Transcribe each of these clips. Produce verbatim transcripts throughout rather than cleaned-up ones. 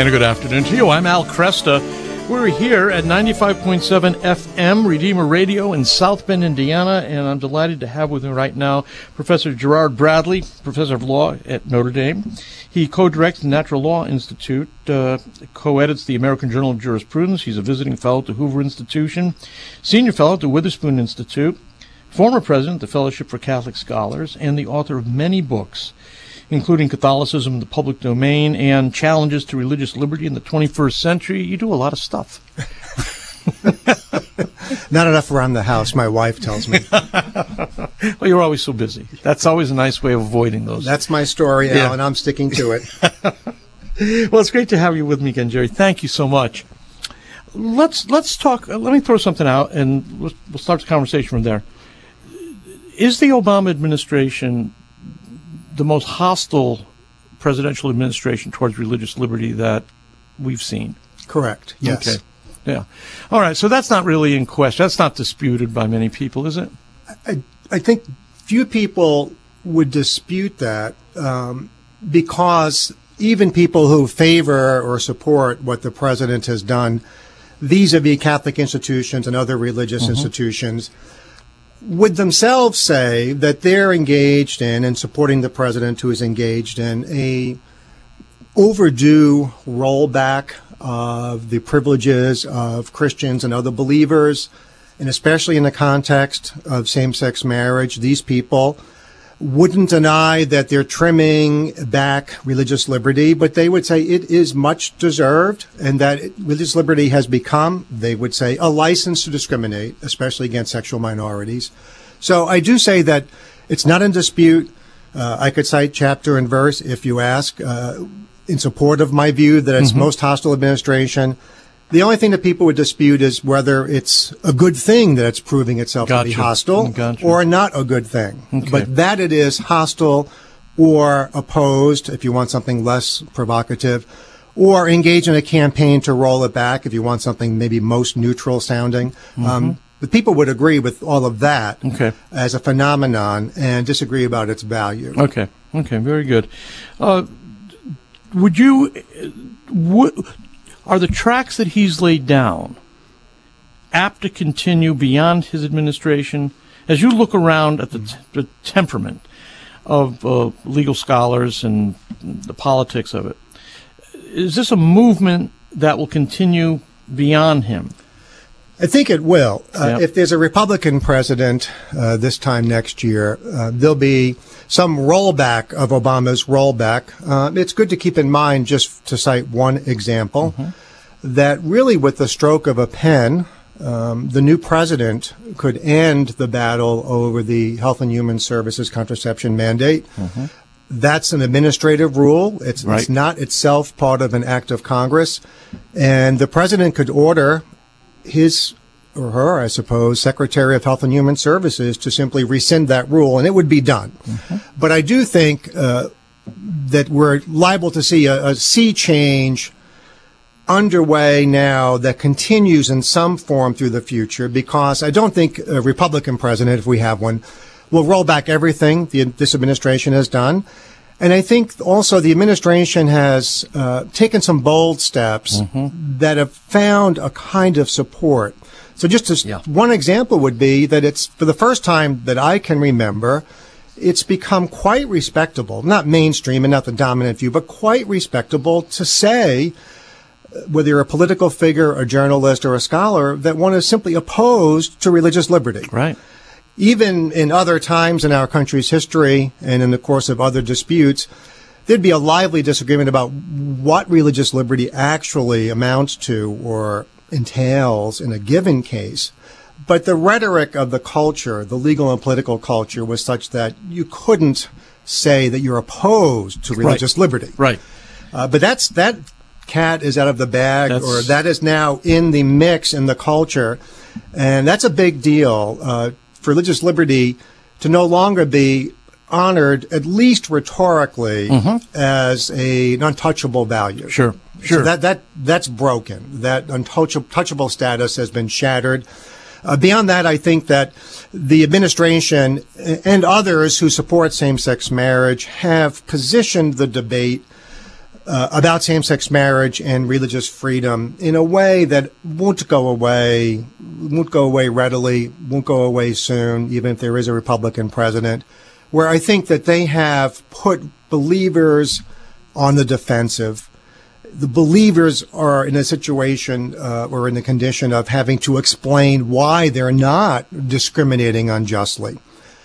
And a good afternoon to you. I'm Al Cresta. We're here at ninety-five point seven F M, Redeemer Radio in South Bend, Indiana, and I'm delighted to have with me right now Professor Gerard Bradley, Professor of Law at Notre Dame. He co-directs the Natural Law Institute, uh, co-edits the American Journal of Jurisprudence. He's a visiting fellow at the Hoover Institution, senior fellow at the Witherspoon Institute, former president of the Fellowship for Catholic Scholars, and the author of many books, including Catholicism in the Public Domain and Challenges to Religious Liberty in the twenty-first Century. You do a lot of stuff. Not enough around the house, my wife tells me. Well, you're always so busy. That's always a nice way of avoiding those. That's my story, Al, yeah. And I'm sticking to it. Well, it's great to have you with me again, Jerry. Thank you so much. Let's let's talk. Uh, let me throw something out, and we'll, we'll start the conversation from there. Is the Obama administration the most hostile presidential administration towards religious liberty that we've seen? Correct. Yes. Okay. Yeah. All right. So that's not really in question. That's not disputed by many people, is it? I, I think few people would dispute that um, because even people who favor or support what the president has done vis-a-vis Catholic institutions and other religious mm-hmm. institutions would themselves say that they're engaged in and supporting the president who is engaged in a overdue rollback of the privileges of Christians and other believers, and especially in the context of same-sex marriage. These people wouldn't deny that they're trimming back religious liberty, but they would say it is much deserved, and that religious liberty has become, they would say, a license to discriminate, especially against sexual minorities. So I do say that it's not in dispute. Uh, I could cite chapter and verse if you ask, uh, in support of my view that it's mm-hmm. most hostile administration. The only thing that people would dispute is whether it's a good thing that it's proving itself gotcha. to be hostile gotcha. or not a good thing. Okay. But that it is hostile or opposed, if you want something less provocative, or engage in a campaign to roll it back, if you want something maybe most neutral sounding. Mm-hmm. Um, but people would agree with all of that okay. as a phenomenon and disagree about its value. Okay. Okay. Very good. Uh, would you... Would, Are the tracks that he's laid down apt to continue beyond his administration? As you look around at the, t- the temperament of uh, legal scholars and the politics of it, is this a movement that will continue beyond him? I think it will. Uh, yep. If there's a Republican president uh, this time next year, uh, there'll be some rollback of Obama's rollback. Uh, it's good to keep in mind, just to cite one example, mm-hmm. that really with the stroke of a pen, um, the new president could end the battle over the Health and Human Services contraception mandate. Mm-hmm. That's an administrative rule. It's, right. it's not itself part of an act of Congress. And the president could order his or her, I suppose, Secretary of Health and Human Services to simply rescind that rule, and it would be done. Mm-hmm. But I do think uh, that we're liable to see a, a sea change underway now that continues in some form through the future, because I don't think a Republican president, if we have one, will roll back everything the, this administration has done. And I think also the administration has uh, taken some bold steps mm-hmm. that have found a kind of support. So just as yeah. one example would be that it's, for the first time that I can remember, it's become quite respectable, not mainstream and not the dominant view, but quite respectable to say, whether you're a political figure, a journalist, or a scholar, that one is simply opposed to religious liberty. Right. Even in other times in our country's history and in the course of other disputes, there'd be a lively disagreement about what religious liberty actually amounts to or entails in a given case. But the rhetoric of the culture, the legal and political culture, was such that you couldn't say that you're opposed to religious right. liberty. Right. Uh, but that's that cat is out of the bag, that's... or that is now in the mix in the culture. And that's a big deal. Uh, for religious liberty to no longer be honored, at least rhetorically, mm-hmm. as a, an untouchable value. Sure, sure. So that, that, that's broken. That untouchable status has been shattered. Uh, beyond that, I think that the administration and others who support same-sex marriage have positioned the debate uh, about same-sex marriage and religious freedom in a way that won't go away, won't go away readily, won't go away soon, even if there is a Republican president, where I think that they have put believers on the defensive. The believers are in a situation uh, or in the condition of having to explain why they're not discriminating unjustly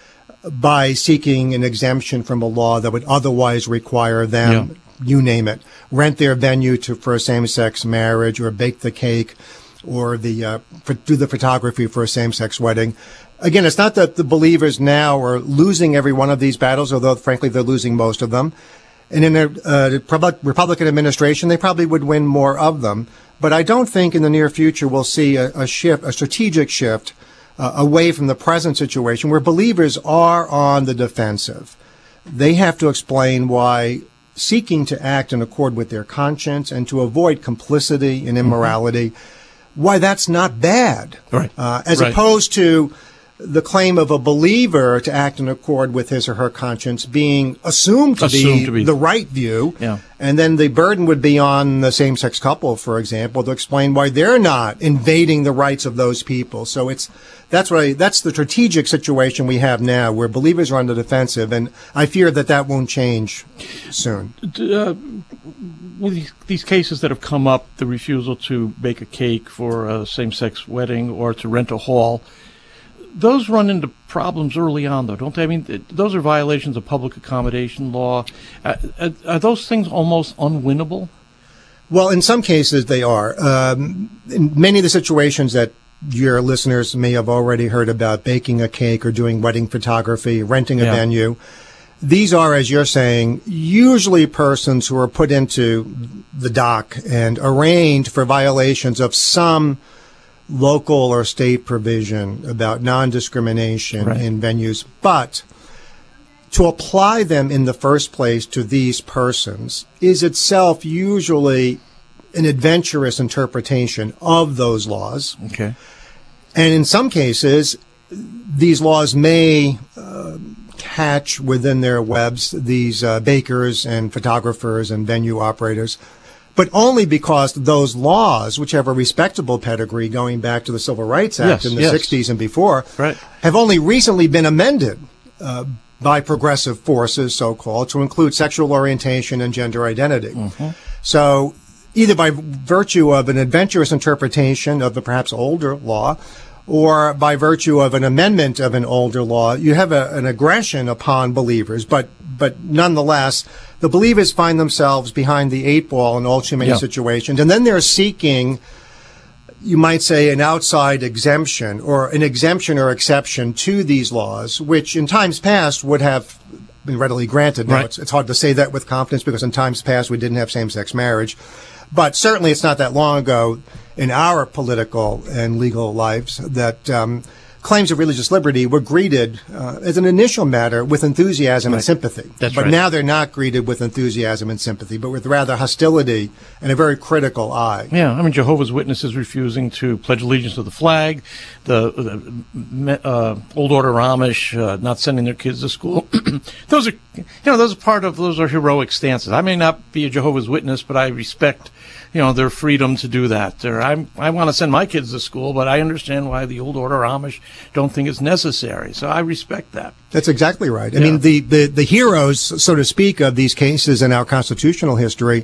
by seeking an exemption from a law that would otherwise require them, yeah. you name it, rent their venue to for a same-sex marriage or bake the cake or the uh, for, do the photography for a same-sex wedding. Again, it's not that the believers now are losing every one of these battles, although, frankly, they're losing most of them. And in a uh, Republican administration, they probably would win more of them. But I don't think in the near future we'll see a, a shift, a strategic shift uh, away from the present situation where believers are on the defensive. They have to explain why seeking to act in accord with their conscience and to avoid complicity and immorality, mm-hmm. why that's not bad. Right. Uh, as right. opposed to the claim of a believer to act in accord with his or her conscience being assumed to, assumed be, to be the right view. Yeah. And then the burden would be on the same-sex couple, for example, to explain why they're not invading the rights of those people. So it's that's what I, that's the strategic situation we have now, where believers are on the defensive, and I fear that that won't change soon. Uh, with these cases that have come up, the refusal to bake a cake for a same-sex wedding or to rent a hall, those run into problems early on, though, don't they? I mean, th- those are violations of public accommodation law. Uh, are, are those things almost unwinnable? Well, in some cases they are. Um, in many of the situations that your listeners may have already heard about, baking a cake or doing wedding photography, renting a yeah. venue, these are, as you're saying, usually persons who are put into the dock and arraigned for violations of some local or state provision about non-discrimination right. in venues. But to apply them in the first place to these persons is itself usually an adventurous interpretation of those laws. Okay. And in some cases, these laws may uh, catch within their webs these uh, bakers and photographers and venue operators, but only because those laws, which have a respectable pedigree going back to the Civil Rights Act yes, in the yes. sixties and before, right. have only recently been amended uh, by progressive forces, so-called, to include sexual orientation and gender identity. Mm-hmm. So either by virtue of an adventurous interpretation of a perhaps older law, or by virtue of an amendment of an older law, you have a, an aggression upon believers. But but nonetheless, the believers find themselves behind the eight ball in all too many yeah. situations. And then they're seeking, you might say, an outside exemption or an exemption or exception to these laws, which in times past would have been readily granted. Now, right. it's, it's hard to say that with confidence because in times past we didn't have same-sex marriage. But certainly it's not that long ago in our political and legal lives that um, claims of religious liberty were greeted uh, as an initial matter with enthusiasm right. and sympathy. That's but right. now they're not greeted with enthusiasm and sympathy, but with rather hostility and a very critical eye. Yeah, I mean, Jehovah's Witnesses refusing to pledge allegiance to the flag, the, the uh, Old Order Amish uh, not sending their kids to school. Those are, you know, those are part of, those are heroic stances. I may not be a Jehovah's Witness, but I respect, you know, their freedom to do that. Or I'm, I want to send my kids to school, but I understand why the Old Order Amish don't think it's necessary. So I respect that. That's exactly right. I yeah. mean, the, the, the heroes, so to speak, of these cases in our constitutional history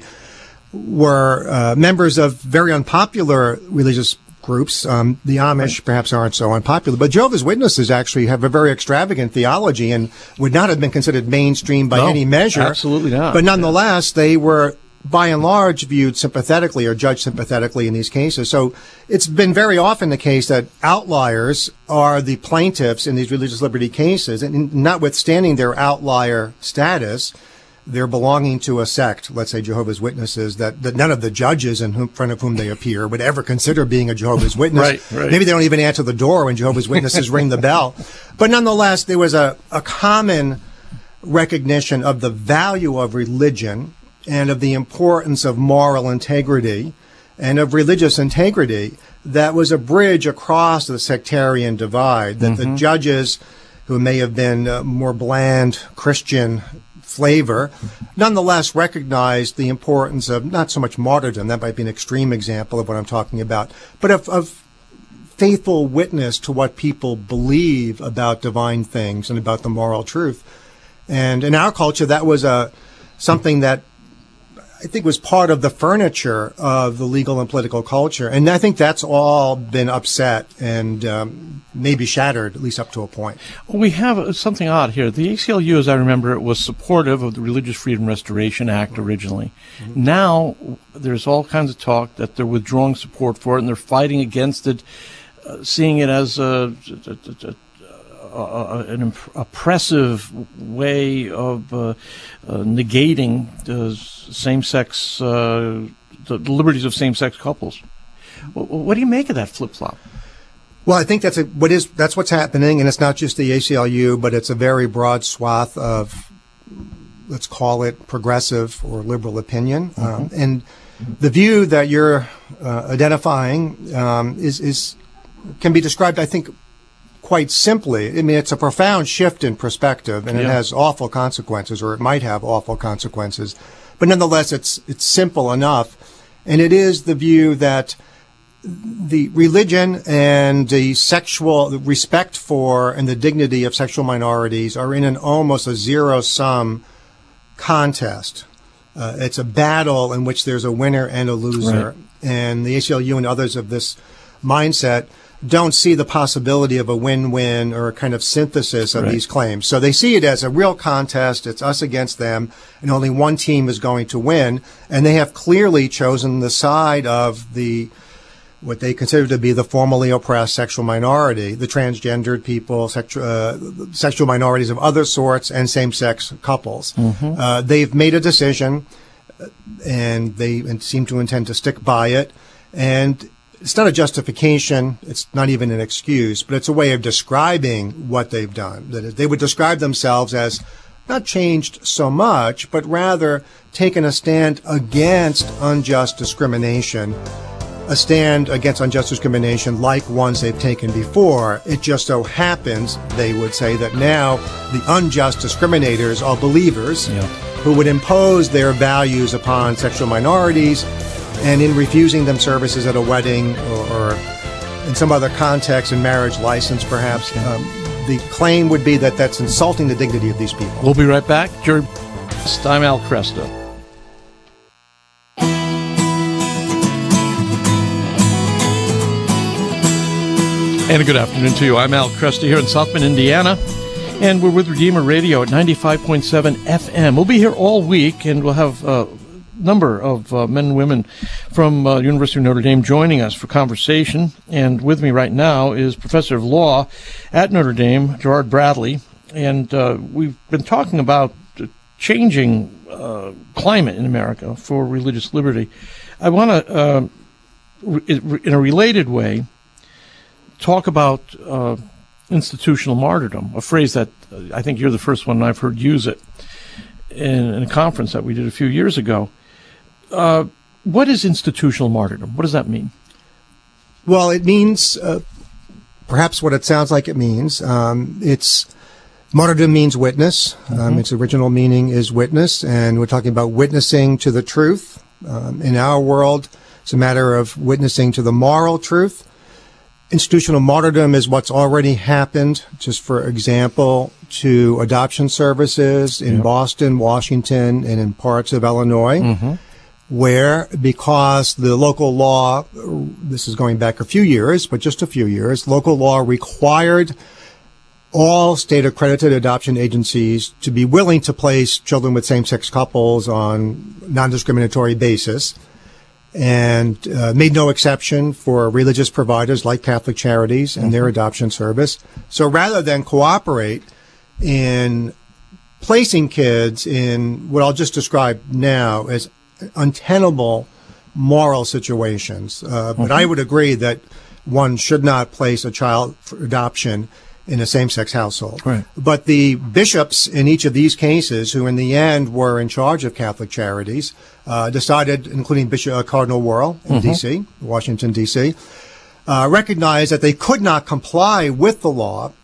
were uh, members of very unpopular religious groups. Um, the Amish right. perhaps aren't so unpopular, but Jehovah's Witnesses actually have a very extravagant theology and would not have been considered mainstream by no, any measure. Absolutely not. But nonetheless, yeah. they were by and large viewed sympathetically or judged sympathetically in these cases. So it's been very often the case that outliers are the plaintiffs in these religious liberty cases, and notwithstanding their outlier status, they're belonging to a sect, let's say Jehovah's Witnesses, that, that none of the judges in whom, front of whom they appear would ever consider being a Jehovah's Witness. right, right. Maybe they don't even answer the door when Jehovah's Witnesses ring the bell. But nonetheless, there was a, a common recognition of the value of religion and of the importance of moral integrity and of religious integrity that was a bridge across the sectarian divide, that mm-hmm. the judges who may have been uh, more bland Christian flavor, nonetheless recognized the importance of not so much martyrdom, that might be an extreme example of what I'm talking about, but of, of faithful witness to what people believe about divine things and about the moral truth. And in our culture, that was a something that I think was part of the furniture of the legal and political culture. And I think that's all been upset and um, maybe shattered, at least up to a point. Well, we have something odd here. The A C L U, as I remember it, was supportive of the Religious Freedom Restoration Act originally. Mm-hmm. Now there's all kinds of talk that they're withdrawing support for it and they're fighting against it, uh, seeing it as a, a, a Uh, an imp- oppressive way of uh, uh, negating the same-sex, uh, the liberties of same-sex couples. W- what do you make of that flip-flop? Well, I think that's a, what is that's what's happening, and it's not just the A C L U, but it's a very broad swath of, let's call it, progressive or liberal opinion. Mm-hmm. Um, and the view that you're uh, identifying um, is is can be described, I think, quite simply. I mean, it's a profound shift in perspective, and yeah. it has awful consequences, or it might have awful consequences. But nonetheless, it's it's simple enough, and it is the view that the religion and the sexual the respect for and the dignity of sexual minorities are in an almost a zero-sum contest. Uh, it's a battle in which there's a winner and a loser, right. And the A C L U and others of this mindset don't see the possibility of a win-win or a kind of synthesis of right. these claims. So they see it as a real contest. It's us against them, and only one team is going to win. And they have clearly chosen the side of the what they consider to be the formerly oppressed sexual minority, the transgendered people, sexu- uh, sexual minorities of other sorts, and same-sex couples. Mm-hmm. Uh, they've made a decision, and they seem to intend to stick by it. And it's not a justification. It's not even an excuse, but it's a way of describing what they've done. That they would describe themselves as not changed so much, but rather taken a stand against unjust discrimination, a stand against unjust discrimination like ones they've taken before. It just so happens, they would say, that now the unjust discriminators are believers yeah. who would impose their values upon sexual minorities, and in refusing them services at a wedding or, or in some other context, in marriage license perhaps, um, the claim would be that that's insulting the dignity of these people. We'll be right back. Jerry, I'm Al Kresta. And a good afternoon to you. I'm Al Kresta here in South Bend, Indiana, and we're with Redeemer Radio at ninety-five point seven F M. We'll be here all week, and we'll have uh, number of uh, men and women from uh, University of Notre Dame joining us for conversation. And with me right now is Professor of Law at Notre Dame, Gerard Bradley. And uh, we've been talking about the changing uh, climate in America for religious liberty. I want to, uh, re- in a related way, talk about uh, institutional martyrdom, a phrase that uh, I think you're the first one I've heard use it in, in a conference that we did a few years ago. Uh, what is institutional martyrdom? What does that mean? Well, it means uh, perhaps what it sounds like it means. Um, it's martyrdom means witness. Mm-hmm. Um, its original meaning is witness, and we're talking about witnessing to the truth. Um, in our world, it's a matter of witnessing to the moral truth. Institutional martyrdom is what's already happened, just for example, to adoption services in yep. Boston, Washington, and in parts of Illinois. Mm-hmm. Where, because the local law, this is going back a few years, but just a few years, local law required all state-accredited adoption agencies to be willing to place children with same-sex couples on non-discriminatory basis, and uh, made no exception for religious providers like Catholic Charities and mm-hmm. their adoption service. So rather than cooperate in placing kids in what I'll just describe now as untenable moral situations. Uh, but mm-hmm. I would agree that one should not place a child for adoption in a same-sex household. Right. But the bishops in each of these cases, who in the end were in charge of Catholic Charities, uh, decided, including Bishop uh, Cardinal Wuerl in mm-hmm. D C, Washington, D C, uh, recognized that they could not comply with the law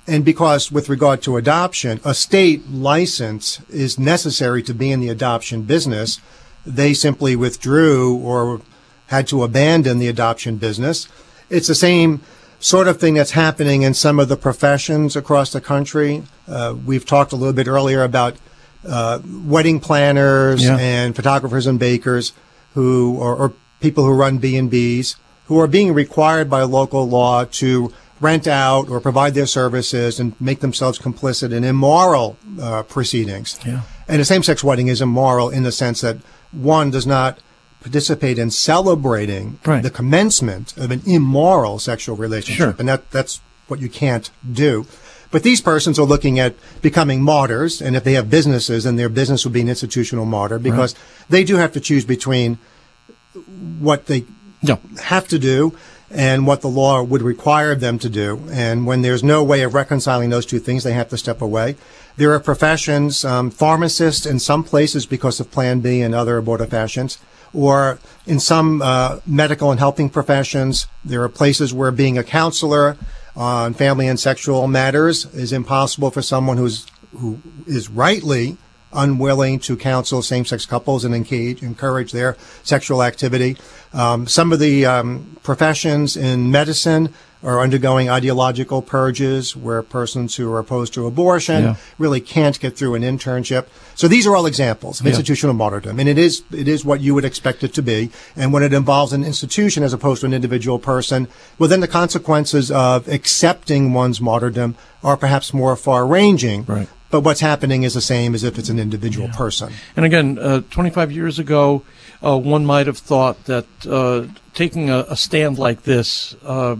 And because with regard to adoption, a state license is necessary to be in the adoption business, they simply withdrew or had to abandon the adoption business. It's the same sort of thing that's happening in some of the professions across the country. Uh, we've talked a little bit earlier about uh, wedding planners yeah. and photographers and bakers who or, or people who run B and B's who are being required by local law to rent out or provide their services and make themselves complicit in immoral uh, proceedings. Yeah. And a same-sex wedding is immoral in the sense that one does not participate in celebrating right. the commencement of an immoral sexual relationship. Sure. And that that's what you can't do. But these persons are looking at becoming martyrs, and if they have businesses, then their business will be an institutional martyr because right. they do have to choose between what they yeah. have to do and what the law would require them to do. And when there's no way of reconciling those two things, they have to step away. There are professions, um, pharmacists in some places because of Plan B and other abortifacients, or in some uh, medical and helping professions, there are places where being a counselor on family and sexual matters is impossible for someone who's who is rightly unwilling to counsel same-sex couples and engage, encourage their sexual activity. Um, some of the um, professions in medicine are undergoing ideological purges where persons who are opposed to abortion yeah. really can't get through an internship. So these are all examples of yeah. institutional martyrdom. And it is, it is what you would expect it to be. And when it involves an institution as opposed to an individual person, well, then the consequences of accepting one's martyrdom are perhaps more far-ranging. Right. But what's happening is the same as if it's an individual yeah. person. And again, uh, twenty-five years ago, uh, one might have thought that uh, taking a, a stand like this, uh,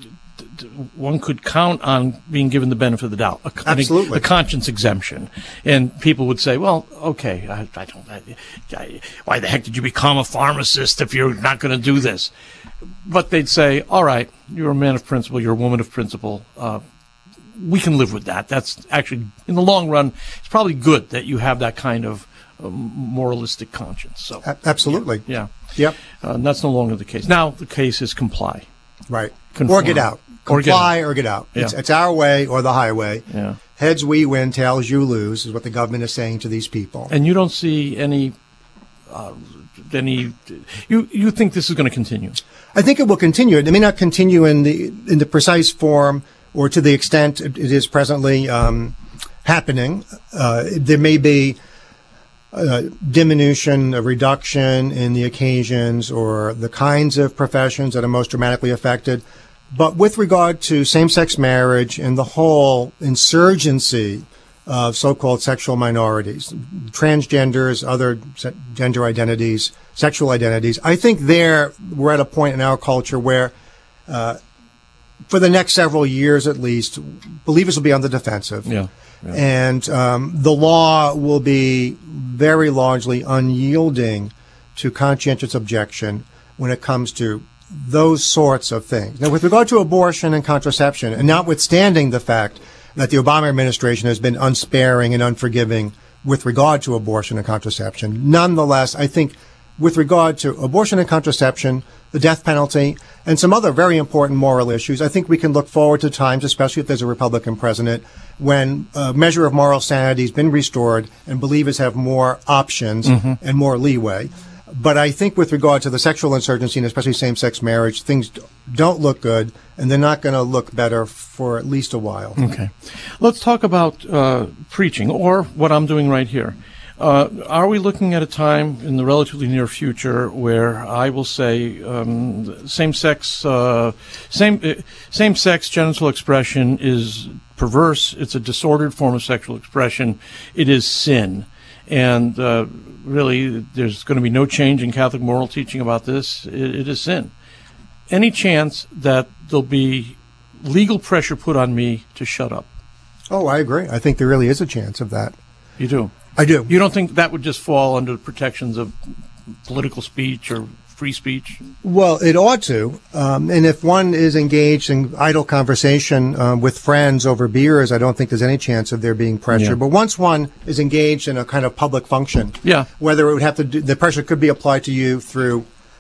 one could count on being given the benefit of the doubt, a, Absolutely. a conscience exemption, and people would say, "Well, okay, I, I don't. I, I, why the heck did you become a pharmacist if you're not going to do this?" But they'd say, "All right, you're a man of principle. You're a woman of principle. Uh, we can live with that. That's actually, in the long run, it's probably good that you have that kind of uh, moralistic conscience." So, a- absolutely, yeah, yeah. Yep. Uh, and that's no longer the case. Now the case is comply, right, Conform. or get out. Comply or get out. Yeah. It's, it's our way or the highway. Yeah. Heads we win, tails you lose is what the government is saying to these people. And you don't see any, uh, any. You you think this is going to continue? I think it will continue. It may not continue in the in the precise form or to the extent it, it is presently um, happening. Uh, there may be a diminution, a reduction in the occasions or the kinds of professions that are most dramatically affected. But with regard to same-sex marriage and the whole insurgency of so-called sexual minorities, transgenders, other se- gender identities, sexual identities, I think there we're at a point in our culture where, uh, for the next several years at least, believers will be on the defensive. Yeah. yeah. And um, the law will be very largely unyielding to conscientious objection when it comes to those sorts of things. Now, with regard to abortion and contraception, and notwithstanding the fact that the Obama administration has been unsparing and unforgiving with regard to abortion and contraception, nonetheless, I think with regard to abortion and contraception, the death penalty, and some other very important moral issues, I think we can look forward to times, especially if there's a Republican president, when a measure of moral sanity has been restored and believers have more options mm-hmm. and more leeway. But I think with regard to the sexual insurgency, and especially same-sex marriage, things don't look good, and they're not going to look better for at least a while. Okay. Let's talk about uh, preaching, or what I'm doing right here. Uh, are we looking at a time in the relatively near future where I will say um, same-sex uh, same uh, same-sex genital expression is perverse? It's a disordered form of sexual expression. It is sin. And uh, really, there's going to be no change in Catholic moral teaching about this. It, it is sin. Any chance that there'll be legal pressure put on me to shut up? Oh, I agree. I think there really is a chance of that. You do? I do. You don't think that would just fall under the protections of political speech or free speech? Well, it ought to. Um, and if one is engaged in idle conversation um, with friends over beers, I don't think there's any chance of there being pressure. Yeah. But once one is engaged in a kind of public function, yeah. whether it would have to do, the pressure could be applied to you through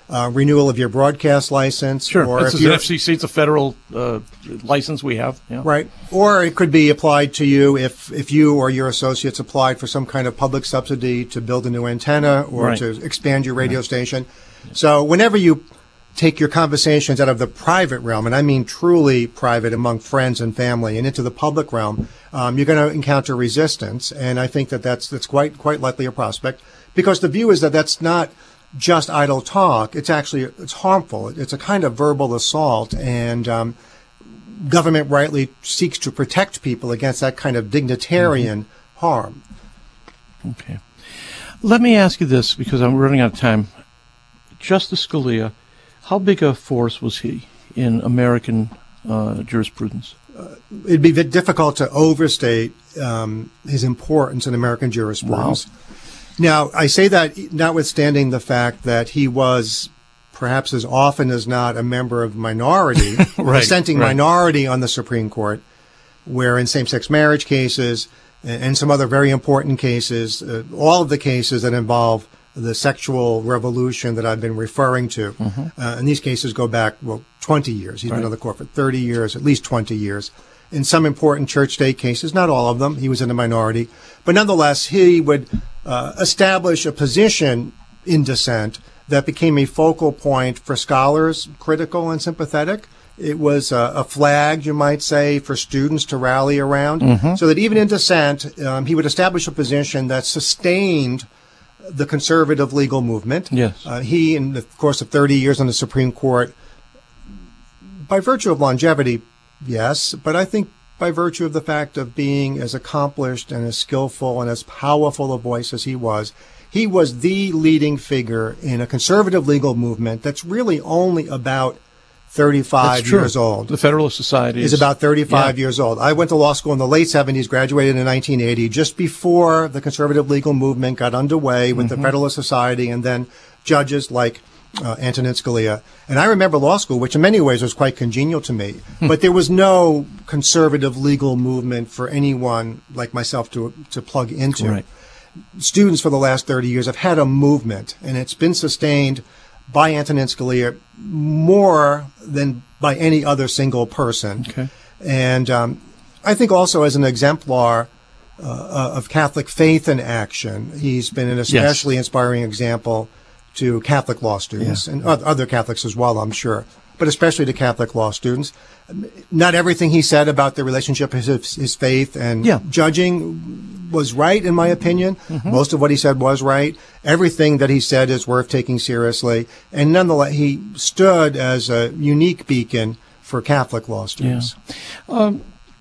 uh, renewal of your broadcast license. Sure, or this if is an you're- F C C. It's a federal uh, license we have. Yeah. Right. Or it could be applied to you if, if you or your associates applied for some kind of public subsidy to build a new antenna or Right. to expand your radio Right. station. So whenever you take your conversations out of the private realm, and I mean truly private among friends and family, and into the public realm, um, you're going to encounter resistance. And I think that that's, that's quite, quite likely a prospect, because the view is that that's not just idle talk. It's actually, it's harmful. It's a kind of verbal assault, and um, government rightly seeks to protect people against that kind of dignitarian mm-hmm. harm. Okay. Let me ask you this, because I'm running out of time. Justice Scalia, how big a force was he in American uh, jurisprudence? Uh, it'd be bit difficult to overstate um, his importance in American jurisprudence. Wow. Now, I say that notwithstanding the fact that he was perhaps as often as not a member of the minority, right, dissenting right. minority on the Supreme Court, where in same-sex marriage cases and, and some other very important cases, uh, all of the cases that involve the sexual revolution that I've been referring to, mm-hmm. uh, and these cases go back, well, twenty years. He's right. been on the court for thirty years, at least twenty years. In some important church-state cases, not all of them, he was in the minority, but nonetheless, he would uh, establish a position in dissent that became a focal point for scholars, critical and sympathetic. It was a, a flag, you might say, for students to rally around, mm-hmm. so that even in dissent, um, he would establish a position that sustained the conservative legal movement. Yes. Uh, he, in the course of thirty years on the Supreme Court, by virtue of longevity, yes, but I think by virtue of the fact of being as accomplished and as skillful and as powerful a voice as he was, he was the leading figure in a conservative legal movement that's really only about thirty-five years old. The Federalist Society is about thirty-five yeah. years old. I went to law school in the late seventies, graduated in nineteen eighty, just before the conservative legal movement got underway with mm-hmm. the Federalist Society, and then judges like uh, Antonin Scalia. And I remember law school, which in many ways was quite congenial to me, but there was no conservative legal movement for anyone like myself to to plug into. Right. Students for the last thirty years have had a movement, and it's been sustained by Antonin Scalia more than by any other single person. Okay. And um, I think also as an exemplar uh, of Catholic faith in action, he's been an especially yes. inspiring example to Catholic law students yeah. and other Catholics as well, I'm sure, but especially to Catholic law students. Not everything he said about the relationship of his, his faith and yeah. judging was right, in my opinion. Mm-hmm. Most of what he said was right. Everything that he said is worth taking seriously. And nonetheless, he stood as a unique beacon for Catholic law students. Yeah. Um,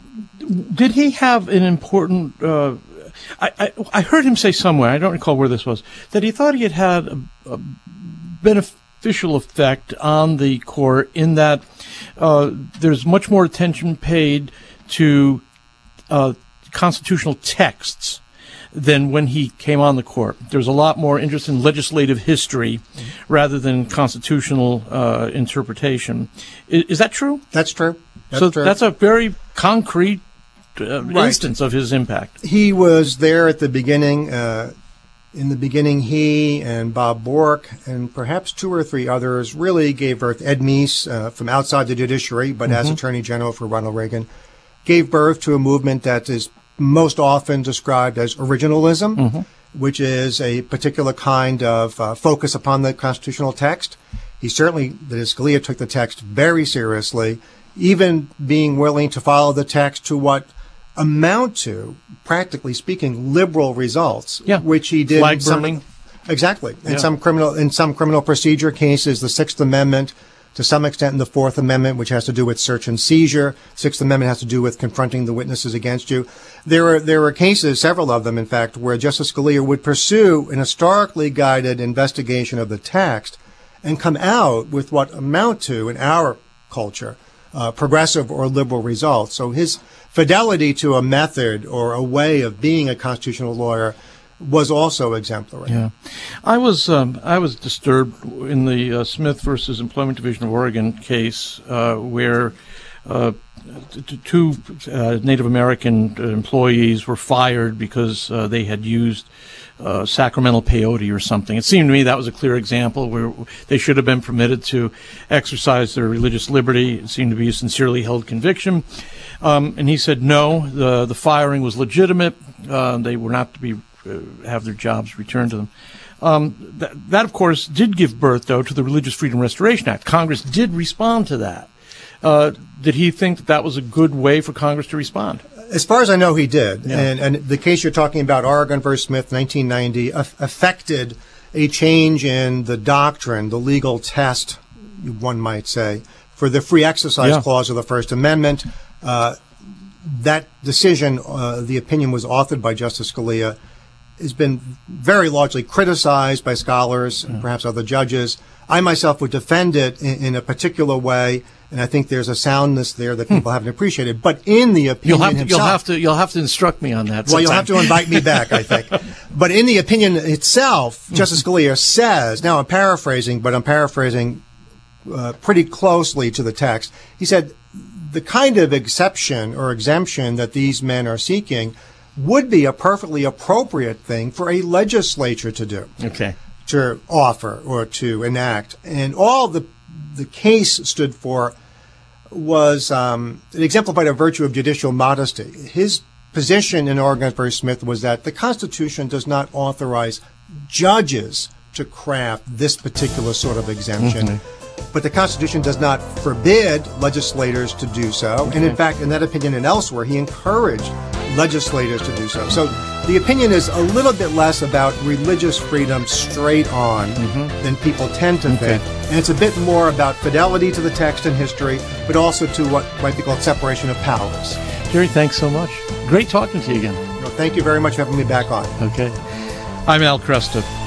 did he have an important... Uh, I, I, I heard him say somewhere, I don't recall where this was, that he thought he had had a, a beneficial effect on the court in that uh, there's much more attention paid to uh, constitutional texts than when he came on the court. There's a lot more interest in legislative history mm-hmm. rather than constitutional uh, interpretation. Is, is that true? That's true. That's so true. That's a very concrete uh, right. instance of his impact. He was there at the beginning. Uh, in the beginning, he and Bob Bork and perhaps two or three others really gave birth. Ed Meese, uh, from outside the judiciary, but mm-hmm. as Attorney General for Ronald Reagan, gave birth to a movement that is most often described as originalism, mm-hmm. which is a particular kind of uh, focus upon the constitutional text. He certainly, that is, Scalia took the text very seriously, even being willing to follow the text to what amount to, practically speaking, liberal results, yeah. which he did. Flag in some, burning. Exactly. In yeah. some criminal, in some criminal procedure cases, the Sixth Amendment, to some extent in the Fourth Amendment, which has to do with search and seizure. Sixth Amendment has to do with confronting the witnesses against you. There are, there are cases, several of them, in fact, where Justice Scalia would pursue an historically guided investigation of the text and come out with what amount to, in our culture, uh, progressive or liberal results. So his fidelity to a method or a way of being a constitutional lawyer was also exemplary. Yeah, I was um, I was disturbed in the uh, Smith versus Employment Division of Oregon case uh, where uh, t- two uh, Native American employees were fired because uh, they had used uh, sacramental peyote or something. It seemed to me that was a clear example where they should have been permitted to exercise their religious liberty. It seemed to be a sincerely held conviction. Um, and he said no, the the firing was legitimate. Uh, they were not to be uh, have their jobs returned to them. Um, that, that, of course, did give birth, though, to the Religious Freedom Restoration Act. Congress did respond to that. Uh, did he think that that was a good way for Congress to respond? As far as I know, he did. Yeah. And, and the case you're talking about, Oregon versus Smith, nineteen ninety, af- affected a change in the doctrine, the legal test, one might say, for the free exercise yeah. clause of the First Amendment. Uh, that decision, uh, the opinion was authored by Justice Scalia, has been very largely criticized by scholars and perhaps other judges. I myself would defend it in, in a particular way, and I think there's a soundness there that people hmm. haven't appreciated. But in the opinion you'll have to, himself, you'll have to you'll have to instruct me on that. Well, you'll have to invite me back, I think. But in the opinion itself, Justice Scalia says, now I'm paraphrasing, but I'm paraphrasing uh, pretty closely to the text. He said the kind of exception or exemption that these men are seeking would be a perfectly appropriate thing for a legislature to do, okay, to offer or to enact. And all the the case stood for was um, it exemplified a virtue of judicial modesty. His position in Oregon versus Smith was that the Constitution does not authorize judges to craft this particular sort of exemption. Mm-hmm. But the Constitution does not forbid legislators to do so. Okay. And in fact, in that opinion and elsewhere, he encouraged legislators to do so. So the opinion is a little bit less about religious freedom straight on mm-hmm. than people tend to okay. think. And it's a bit more about fidelity to the text and history, but also to what might be called separation of powers. Jerry, thanks so much. Great talking to you again. Well, thank you very much for having me back on. Okay. I'm Al Kresta.